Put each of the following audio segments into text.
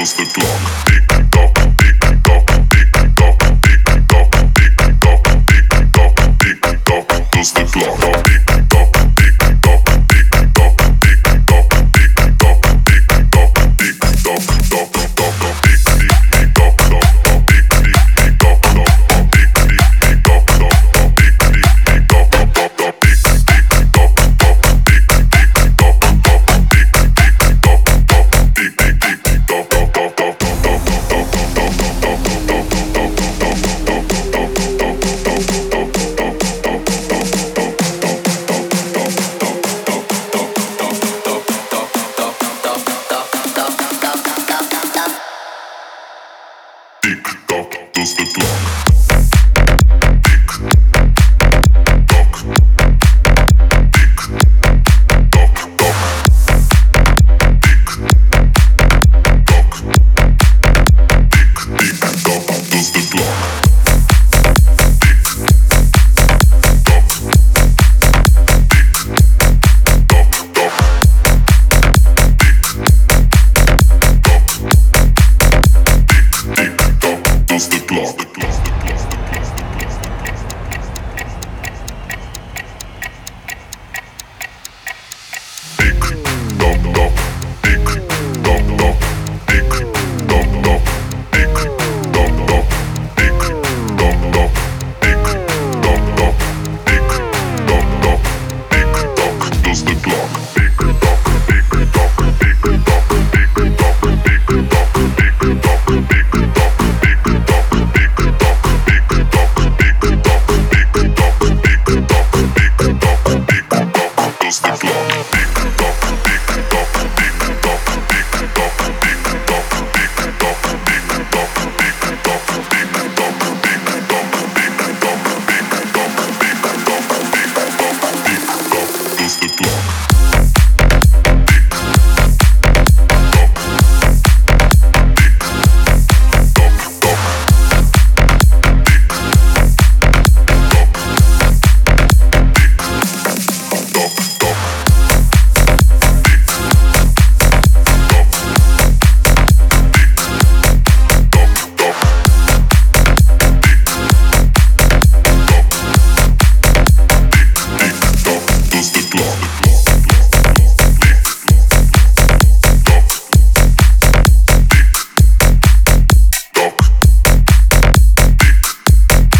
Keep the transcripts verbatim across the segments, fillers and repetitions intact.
does the clock. Tick tock, tick tock, tick tock, tick tock, tick tock, tick tock, tick tock, does the clock. Tick tock, tick tock, tick tock, tick tock, tick tock, tick tock, tick tock, tock tock, tick tick tick tock tock, tick tick tick tock tock, tick tick tick tock tock, tick tick tick tock tock, tick tick tick tock tock, tick tick tick tock tock, tick tick tick tock tock, tick tick tick tock tock tock tock tock does the clock.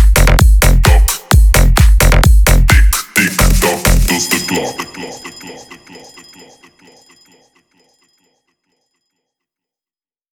Does the clock.